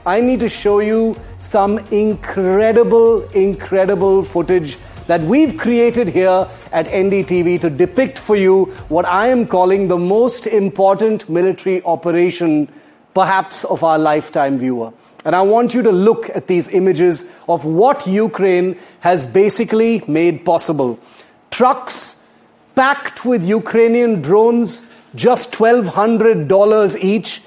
I need to show you some incredible footage that we've created here at NDTV to depict for you what I am calling the most important military operation, perhaps of our lifetime, viewer. And I want you to look at these images of what Ukraine has basically made possible. Trucks packed with Ukrainian drones, just $1,200 each,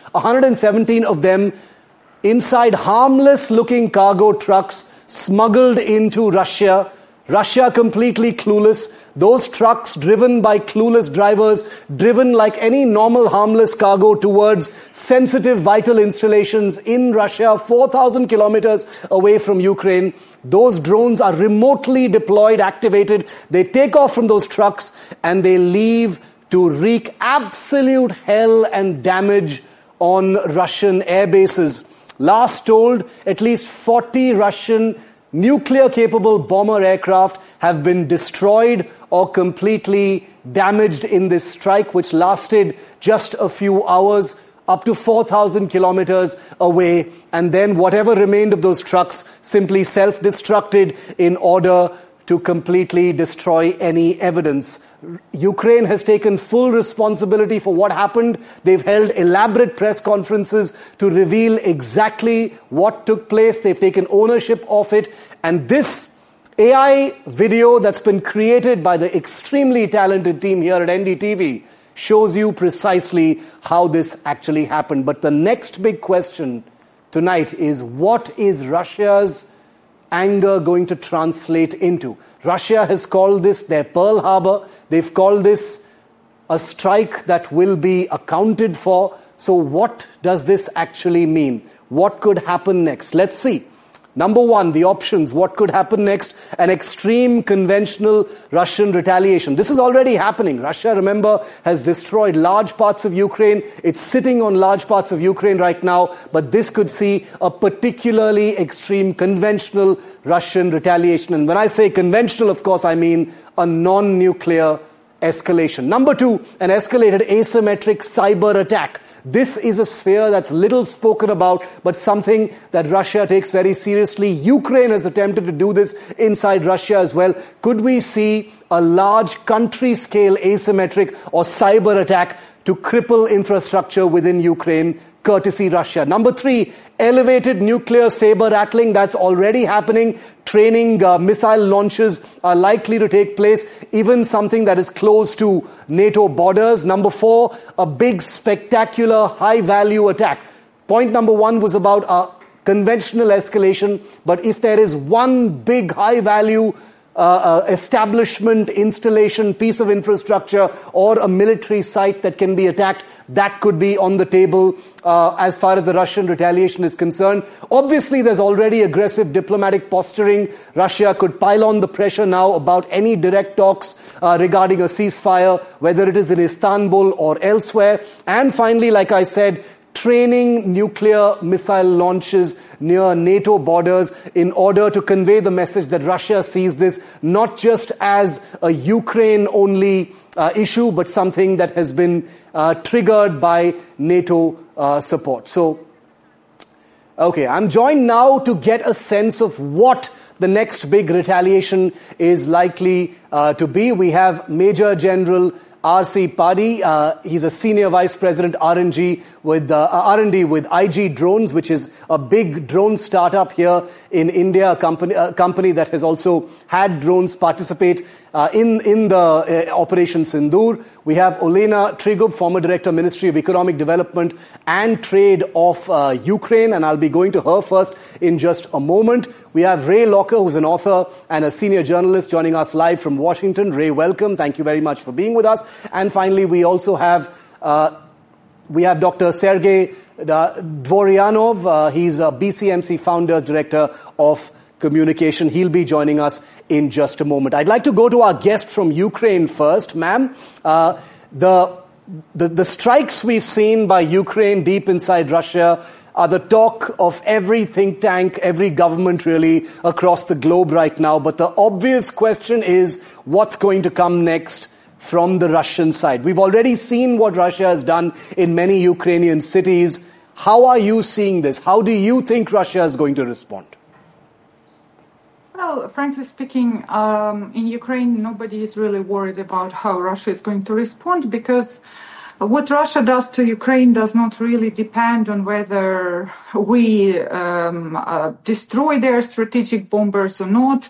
117 of them inside harmless-looking cargo trucks smuggled into Russia. Russia completely clueless. Those trucks driven by clueless drivers, driven like any normal harmless cargo towards sensitive vital installations in Russia, 4,000 kilometers away from Ukraine. Those drones are remotely deployed, activated. They take off from those trucks and they leave to wreak absolute hell and damage on Russian air bases. Last told, at least 40 Russian nuclear-capable bomber aircraft have been destroyed or completely damaged in this strike, which lasted just a few hours, up to 4,000 kilometers away. And then whatever remained of those trucks simply self-destructed in order to completely destroy any evidence. Ukraine has taken full responsibility for what happened. They've held elaborate press conferences to reveal exactly what took place. They've taken ownership of it. And this AI video that's been created by the extremely talented team here at NDTV shows you precisely how this actually happened. But the next big question tonight is, what is Russia's anger going to translate into? Russia has called this their Pearl Harbor. They've called this a strike that will be accounted for. So what does this actually mean? What could happen next? Let's see. Number one, the options. What could happen next? An extreme conventional Russian retaliation. This is already happening. Russia, remember, has destroyed large parts of Ukraine. It's sitting on large parts of Ukraine right now. But this could see a particularly extreme conventional Russian retaliation. And when I say conventional, of course, I mean a non-nuclear escalation. Number two, an escalated asymmetric cyber attack. This is a sphere that's little spoken about, but something that Russia takes very seriously. Ukraine has attempted to do this inside Russia as well. Could we see a large country-scale asymmetric or cyber attack to cripple infrastructure within Ukraine, courtesy Russia? Number three, elevated nuclear saber rattling. That's already happening. Training missile launches are likely to take place, even something that is close to NATO borders. Number four, a big, spectacular, high-value attack. Point number one was about a conventional escalation, but if there is one big, high-value establishment, installation, piece of infrastructure, or a military site that can be attacked, that could be on the table as far as the Russian retaliation is concerned. Obviously, there's already aggressive diplomatic posturing. Russia could pile on the pressure now about any direct talks regarding a ceasefire, whether it is in Istanbul or elsewhere. And finally, like I said, training nuclear missile launches near NATO borders in order to convey the message that Russia sees this not just as a Ukraine-only issue, but something that has been triggered by NATO support. So, okay, I'm joined now to get a sense of what the next big retaliation is likely to be. We have Major General R.C. Paddy. He's a Senior Vice President R&D with IG Drones, which is a big drone startup here in India, a company that has also had drones participate in the Operation Sindoor. We have Olena Trigub, former Director, Ministry of Economic Development and Trade of Ukraine, and I'll be going to her first in just a moment. We have Ray Locker, who's an author and a senior journalist, joining us live from Washington. Ray, welcome. Thank you very much for being with us. And finally, we also have Dr. Sergei Dvoryanov. He's a BCMC founder, director of communication. He'll be joining us in just a moment. I'd like to go to our guest from Ukraine first. Ma'am, the strikes we've seen by Ukraine deep inside Russia are the talk of every think tank, every government really across the globe right now. But the obvious question is, what's going to come next from the Russian side? We've already seen what Russia has done in many Ukrainian cities. How are you seeing this? How do you think Russia is going to respond? Well, frankly speaking, in Ukraine, nobody is really worried about how Russia is going to respond, because what Russia does to Ukraine does not really depend on whether we destroy their strategic bombers or not.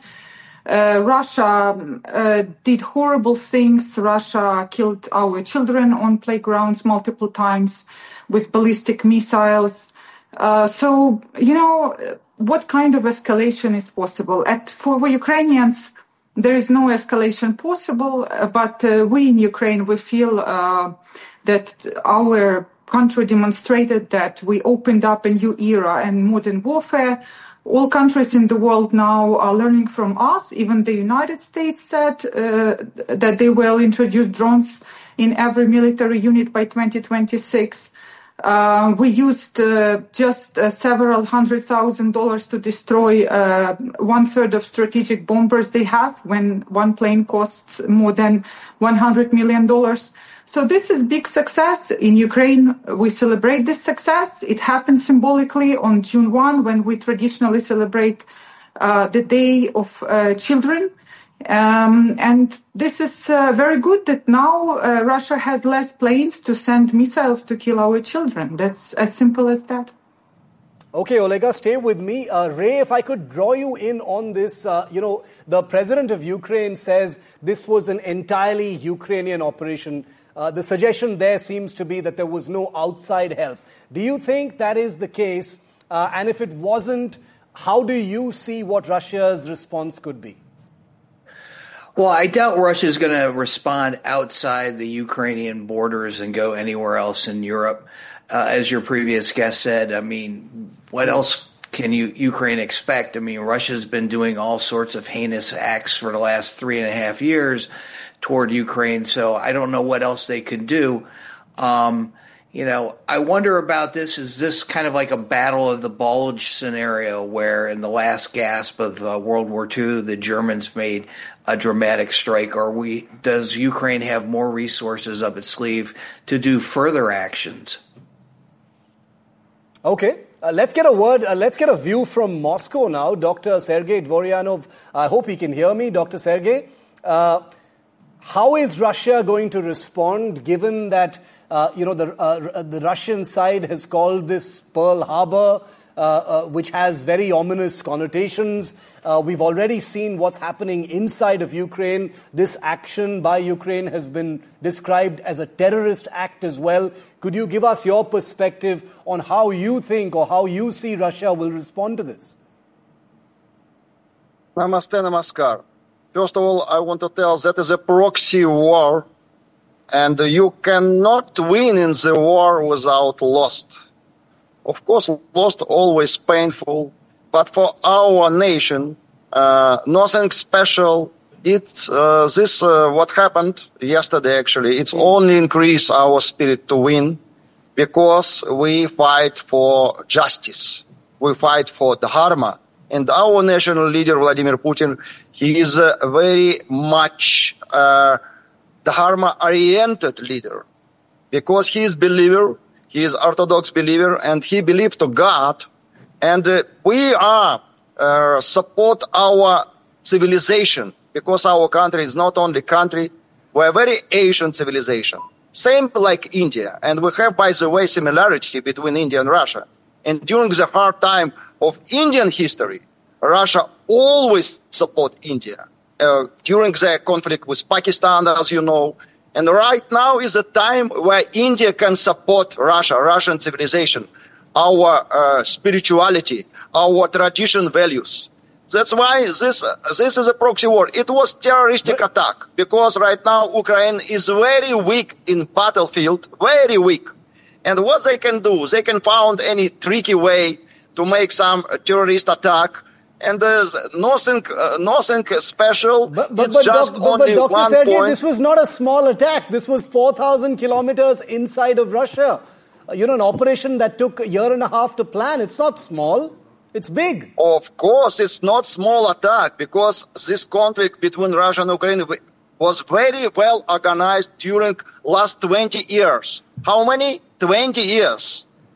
Russia did horrible things. Russia killed our children on playgrounds multiple times with ballistic missiles. So, what kind of escalation is possible? For Ukrainians, there is no escalation possible, but we in Ukraine, we feel that our country demonstrated that we opened up a new era in modern warfare. All countries in the world now are learning from us. Even the United States said that they will introduce drones in every military unit by 2026. We used just several $100,000 to destroy 1/3 of strategic bombers they have, when one plane costs more than $100 million. So this is big success. In Ukraine, we celebrate this success. It happens symbolically on June 1, when we traditionally celebrate the Day of Children. And this is very good that now Russia has less planes to send missiles to kill our children. That's as simple as that. Okay, Olega, stay with me. Ray, if I could draw you in on this, the president of Ukraine says this was an entirely Ukrainian operation. The suggestion there seems to be that there was no outside help. Do you think that is the case? And if it wasn't, how do you see what Russia's response could be? Well, I doubt Russia is going to respond outside the Ukrainian borders and go anywhere else in Europe. As your previous guest said, I mean, what else can Ukraine expect? I mean, Russia's been doing all sorts of heinous acts for the last 3.5 years toward Ukraine, so I don't know what else they could do. I wonder about this. Is this kind of like a battle of the bulge scenario, where in the last gasp of World War II, the Germans made a dramatic strike? Or does Ukraine have more resources up its sleeve to do further actions? Okay. Let's get a view from Moscow now. Dr. Sergei Dvoryanov, I hope he can hear me. Dr. Sergei, how is Russia going to respond, given that the Russian side has called this Pearl Harbor, which has very ominous connotations? We've already seen what's happening inside of Ukraine. This action by Ukraine has been described as a terrorist act as well. Could you give us your perspective on how you think or how you see Russia will respond to this? Namaste, namaskar. First of all, I want to tell that is a proxy war, and you cannot win in the war without loss. Of course, loss always painful, but for our nation, nothing special. It's what happened yesterday, actually. It's only increase our spirit to win, because we fight for justice. We fight for the Dharma. And our national leader, Vladimir Putin, he is a very much Dharma-oriented leader, because he is believer, he is Orthodox believer, and he believes to God. And we are support our civilization, because our country is not only country, we're a very ancient civilization. Same like India. And we have, by the way, similarity between India and Russia. And during the hard time of Indian history, Russia always support India. During the conflict with Pakistan, as you know. And right now is a time where India can support Russia, Russian civilization, our spirituality, our tradition values. That's why this is a proxy war. It was terroristic attack, because right now Ukraine is very weak in battlefield, very weak. And what they can do, they can find any tricky way to make some terrorist attack. And there's nothing special. It's just only Dr. 1 Sergei, point. this was not a small attack. This was 4,000 kilometers inside of Russia. An operation that took a year and a half to plan. It's not small. It's big. Of course, it's not small attack, because this conflict between Russia and Ukraine was very well organized during last 20 years. How many? 20 years.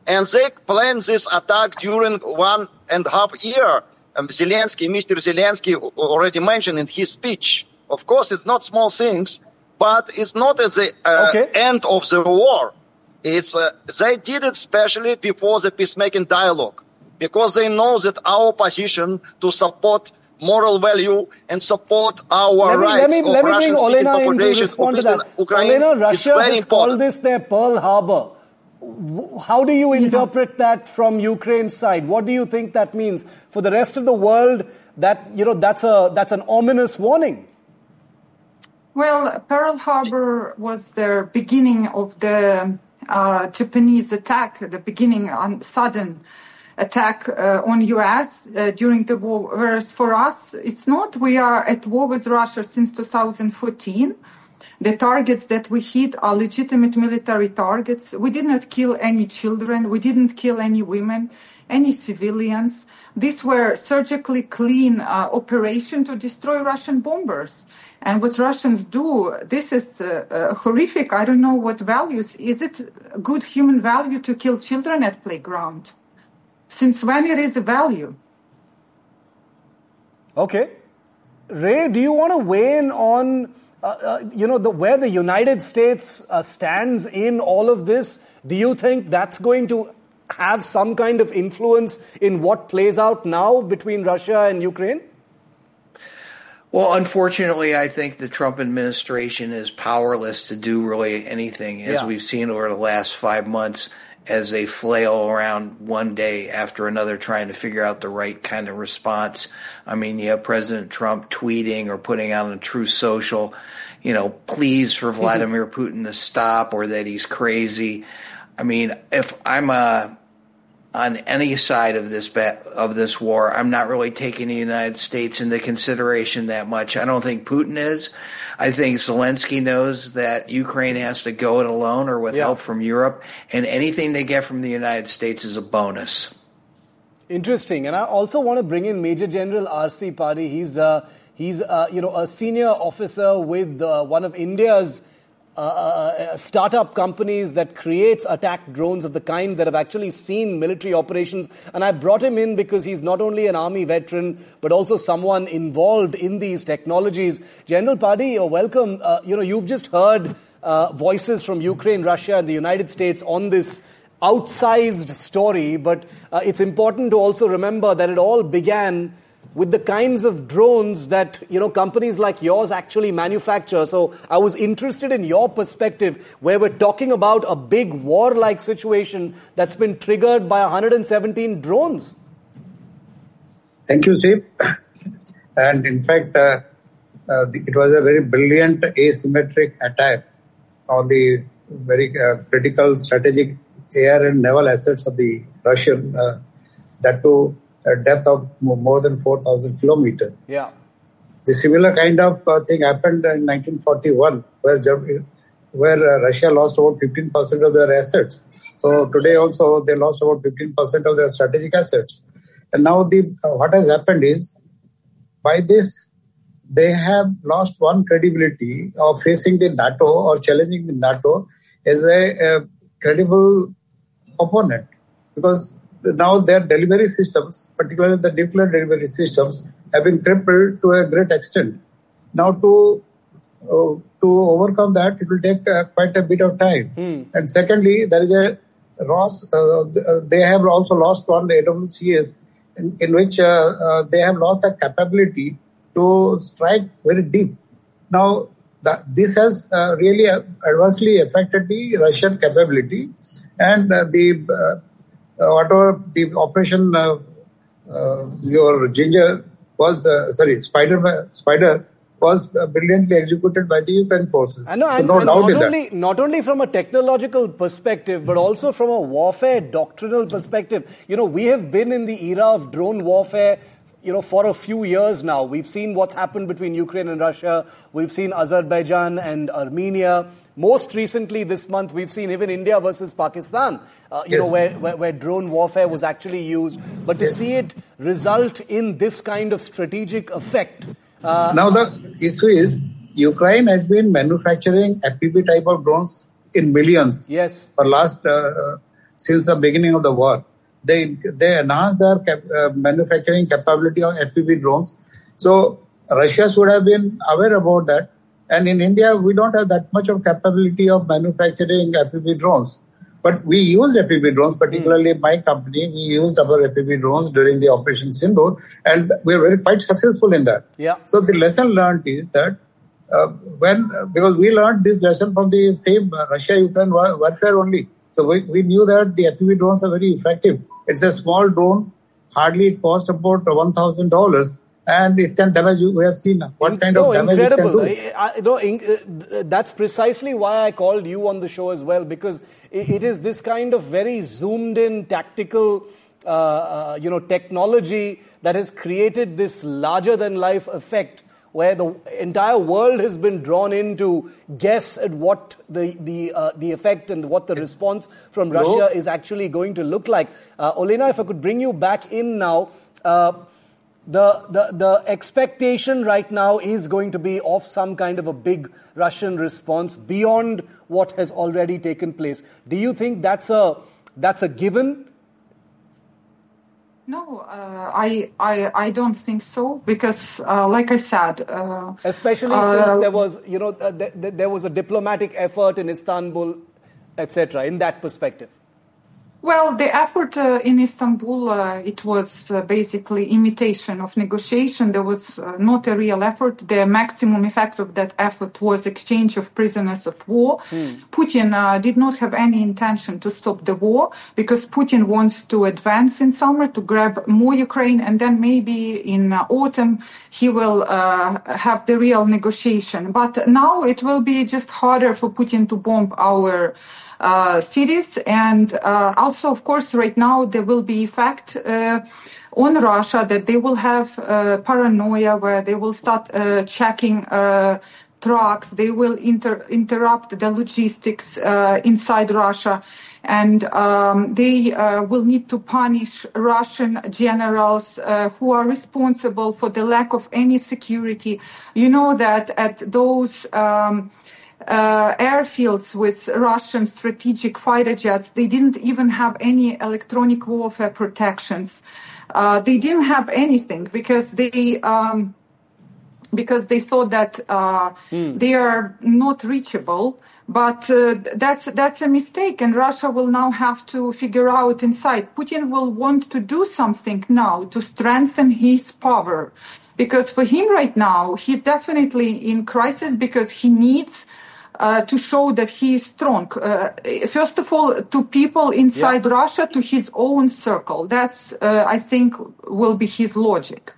And they planned this attack during 1.5 years. Mr. Zelensky already mentioned in his speech. Of course, it's not small things, but it's not at the end of the war. It's they did it especially before the peacemaking dialogue, because they know that our position to support moral value and support our rights of Russian-speaking population within Ukraine is very important. Called this their Pearl Harbor. How do you interpret that from Ukraine's side? What do you think that means for the rest of the world? That that's an ominous warning. Well, Pearl Harbor was the beginning of the Japanese attack, the beginning on sudden attack on U.S. During the war. Whereas for us, it's not. We are at war with Russia since 2014. The targets that we hit are legitimate military targets. We did not kill any children. We didn't kill any women, any civilians. These were surgically clean operation to destroy Russian bombers. And what Russians do, this is horrific. I don't know what values. Is it good human value to kill children at playground? Since when it is a value? Okay. Ray, do you want to weigh in on where the United States stands in all of this? Do you think that's going to have some kind of influence in what plays out now between Russia and Ukraine? Well, unfortunately, I think the Trump administration is powerless to do really anything, as we've seen over the last 5 months, as they flail around one day after another trying to figure out the right kind of response. I mean, you have President Trump tweeting or putting out on Truth Social, pleas for Vladimir Putin to stop, or that he's crazy. I mean, if I'm on any side of this war, I'm not really taking the United States into consideration that much. I don't think Putin is. I think Zelensky knows that Ukraine has to go it alone or with help from Europe, and anything they get from the United States is a bonus. Interesting. And I also want to bring in Major General R.C. Padhi. He's a senior officer with one of India's startup companies that creates attack drones of the kind that have actually seen military operations. And I brought him in because he's not only an army veteran, but also someone involved in these technologies. General Padhi, you're welcome. You've just heard voices from Ukraine, Russia, and the United States on this outsized story. But it's important to also remember that it all began with the kinds of drones that, companies like yours actually manufacture. So I was interested in your perspective, where we're talking about a big war-like situation that's been triggered by 117 drones. Thank you, Steve. And in fact, it was a very brilliant asymmetric attack on the very critical strategic air and naval assets of the Russian, that too, a depth of more than 4,000 kilometers. Yeah. The similar kind of thing happened in 1941, where Russia lost about 15% of their assets. So today also they lost about 15% of their strategic assets. And now what has happened is, by this, they have lost one credibility of facing the NATO or challenging the NATO as a credible opponent, because now their delivery systems, particularly the nuclear delivery systems, have been crippled to a great extent. Now to overcome that, it will take quite a bit of time. And secondly, there is a loss. They have also lost one AWCS in which they have lost the capability to strike very deep. Now, this has really adversely affected the Russian capability, and whatever the operation your Ginger was, Spider was brilliantly executed by the Ukraine forces. No doubt in that. Not only from a technological perspective, but also from a warfare doctrinal perspective. We have been in the era of drone warfare, for a few years now. We've seen what's happened between Ukraine and Russia. We've seen Azerbaijan and Armenia. Most recently this month, we've seen even India versus Pakistan, where drone warfare was actually used. But to see it result in this kind of strategic effect. Now the issue is, Ukraine has been manufacturing FPV type of drones in millions for last since the beginning of the war. They enhanced their manufacturing capability of FPV drones. So Russia should have been aware about that. And in India, we don't have that much of capability of manufacturing FPV drones. But we used FPV drones, particularly my company. We used our FPV drones during the Operation Sindoor, and we were quite successful in that. Yeah. So the lesson learned is that because we learned this lesson from the same Russia-Ukraine warfare only. So we knew that the FPV drones are very effective. It's a small drone. Hardly it costs about $1,000. And it can damage you. We have seen what kind of damage incredible. it can do. That's precisely why I called you on the show as well, because it is this kind of very zoomed in tactical, technology that has created this larger than life effect where the entire world has been drawn in to guess at what the effect and what the response from Russia is actually going to look like. Olena, if I could bring you back in now. The expectation right now is going to be of some kind of a big Russian response beyond what has already taken place. Do you think that's a given? No, I don't think so, because like I said, especially since there was there was a diplomatic effort in Istanbul, etc. In that perspective. Well, the effort in Istanbul, it was basically imitation of negotiation. There was not a real effort. The maximum effect of that effort was exchange of prisoners of war. Putin did not have any intention to stop the war, because Putin wants to advance in summer to grab more Ukraine, and then maybe in autumn he will have the real negotiation. But now it will be just harder for Putin to bomb our cities, and also, of course, right now there will be effect on Russia that they will have paranoia, where they will start checking trucks, they will interrupt the logistics inside Russia, and they will need to punish Russian generals who are responsible for the lack of any security. You know that at those airfields with Russian strategic fighter jets, they didn't even have any electronic warfare protections. They didn't have anything because they thought that they are not reachable. But that's a mistake, and Russia will now have to figure out inside. Putin will want to do something now to strengthen his power, because for him right now, he's definitely in crisis, because he needs to show that he is strong. First of all, to people inside Russia, to his own circle. That's, I think, will be his logic.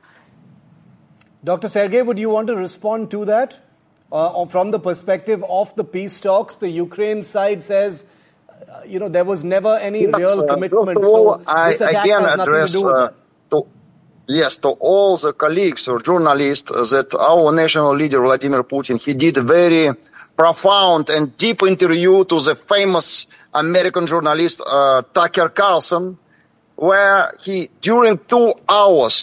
Dr. Sergey, would you want to respond to that? From the perspective of the peace talks, the Ukraine side says, there was never any real commitment. So this attack has nothing to do with that. To all the colleagues or journalists, that our national leader, Vladimir Putin, he did a very profound and deep interview to the famous American journalist Tucker Carlson, where he, during 2 hours,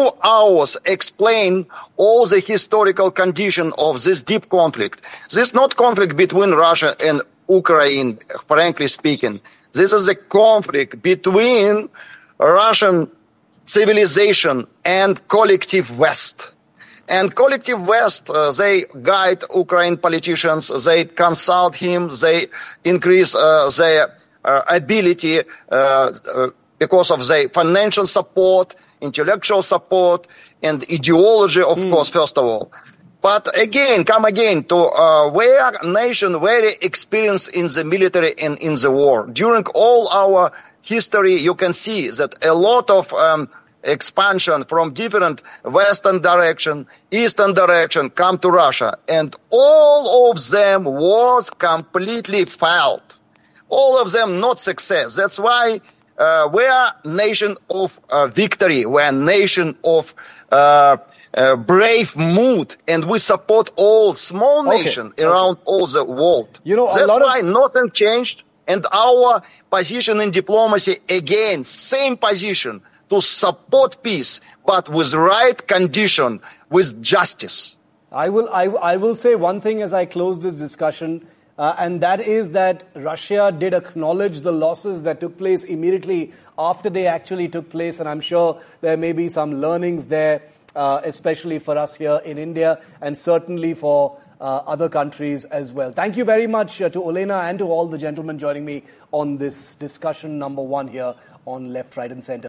explained all the historical condition of this deep conflict. This is not conflict between Russia and Ukraine, frankly speaking. This is a conflict between Russian civilization and collective West. And collective West, they guide Ukraine politicians, they consult him, they increase their ability because of their financial support, intellectual support, and ideology, of course, first of all. But come again to where nation very experienced in the military and in the war. During all our history, you can see that a lot of expansion from different western direction, eastern direction come to Russia, and all of them was completely failed. All of them not success. That's why we are nation of victory. We are nation of brave mood, and we support all small nations around all the world. That's why nothing changed, and our position in diplomacy, again, same position, to support peace, but with right condition, with justice. I will say one thing as I close this discussion. and that is that Russia did acknowledge the losses that took place immediately after they actually took place, and I'm sure there may be some learnings there, especially for us here in India, and certainly for other countries as well. Thank you very much to Olena and to all the gentlemen joining me on this discussion number 1 here on Left, Right and Centre.